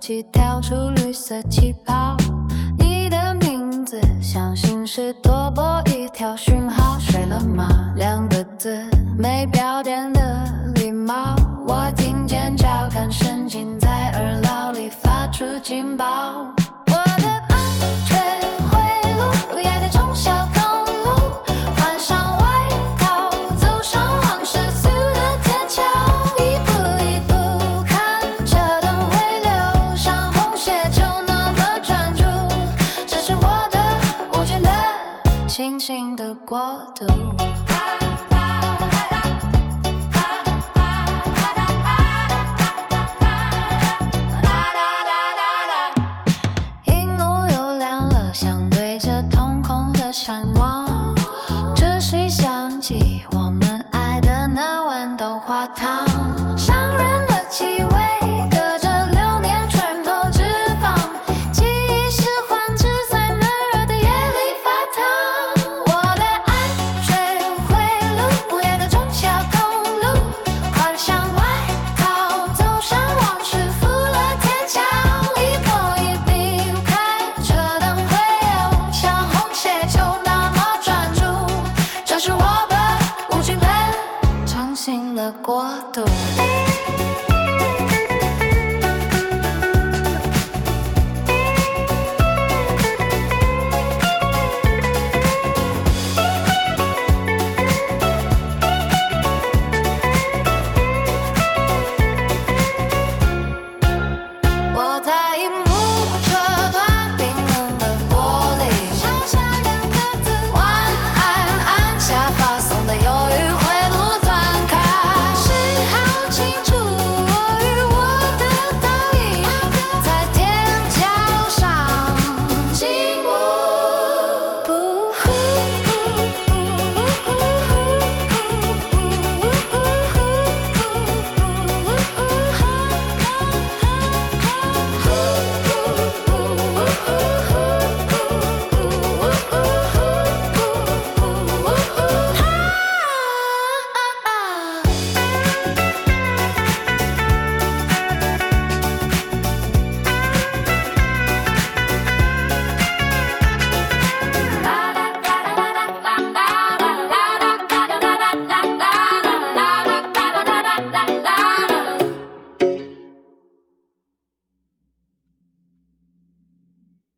机跳出绿色气泡，你的名字相信是多拨一条讯号。睡了吗？2个字，没标点的礼貌。我听见交感神经在耳lau里发出警报。我的安全回路也得从小公路，换上外套，走上往时速的天桥，一步一步看车灯会留上红血，就那么专注，这是我的无限的清醒的国度。荧幕又亮了，想对着瞳孔的闪